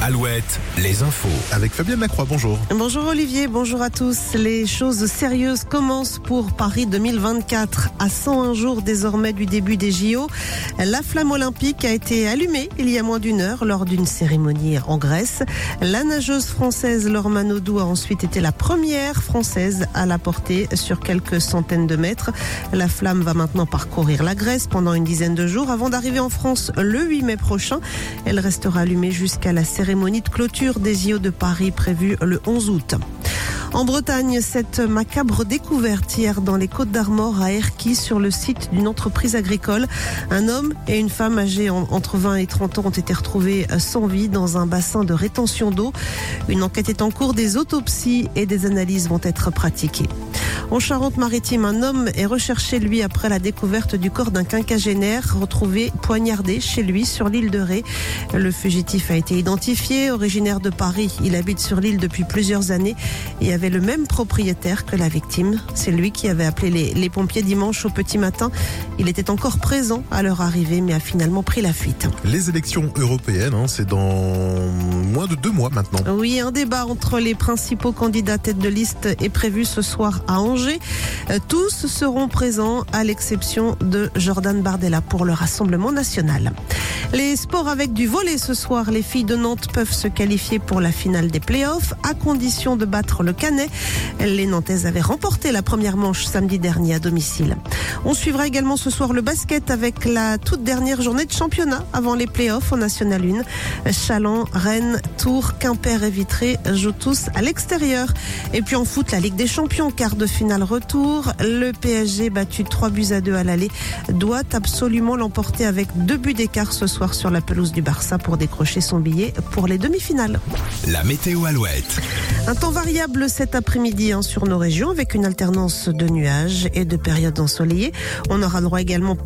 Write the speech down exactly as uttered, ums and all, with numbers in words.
Alouette, les infos. Avec Fabienne Lacroix, bonjour. Bonjour Olivier, bonjour à tous. Les choses sérieuses commencent pour Paris deux mille vingt-quatre. À cent un jours désormais du début des J O, la flamme olympique a été allumée il y a moins d'une heure lors d'une cérémonie en Grèce. La nageuse française Laure Manodou a ensuite été la première française à la porter sur quelques centaines de mètres. La flamme va maintenant parcourir la Grèce pendant une dizaine de jours avant d'arriver en France le huit mai prochain. Elle restera allumée jusqu'à la cérémonie de clôture des J O de Paris prévue le onze août. En Bretagne, cette macabre découverte hier dans les Côtes-d'Armor à Erquy sur le site d'une entreprise agricole. Un homme et une femme âgés entre vingt et trente ans ont été retrouvés sans vie dans un bassin de rétention d'eau. Une enquête est en cours, des autopsies et des analyses vont être pratiquées. En Charente-Maritime, un homme est recherché, lui, après la découverte du corps d'un quinquagénaire retrouvé poignardé chez lui sur l'île de Ré. Le fugitif a été identifié, originaire de Paris. Il habite sur l'île depuis plusieurs années et avait le même propriétaire que la victime. C'est lui qui avait appelé les, les pompiers dimanche au petit matin. Il était encore présent à leur arrivée, mais a finalement pris la fuite. Les élections européennes, hein, c'est dans moins de deux mois maintenant. Oui, un débat entre les principaux candidats tête de liste est prévu ce soir à Angers. Tous seront présents à l'exception de Jordan Bardella pour le Rassemblement national. Les sports avec du volley ce soir. Les filles de Nantes peuvent se qualifier pour la finale des playoffs à condition de battre le Canet. Les Nantaises avaient remporté la première manche samedi dernier à domicile. On suivra également ce soir le basket avec la toute dernière journée de championnat avant les playoffs en National un. Châlons, Rennes, Tours, Quimper et Vitré jouent tous à l'extérieur. Et puis en foot, la Ligue des Champions, quart de finale retour. Le P S G battu trois buts à deux à l'aller doit absolument l'emporter avec deux buts d'écart ce soir sur la pelouse du Barça pour décrocher son billet pour les demi-finales. La météo Alouette. Un temps variable cet après-midi hein, sur nos régions avec une alternance de nuages et de périodes ensoleillées. On aura droit également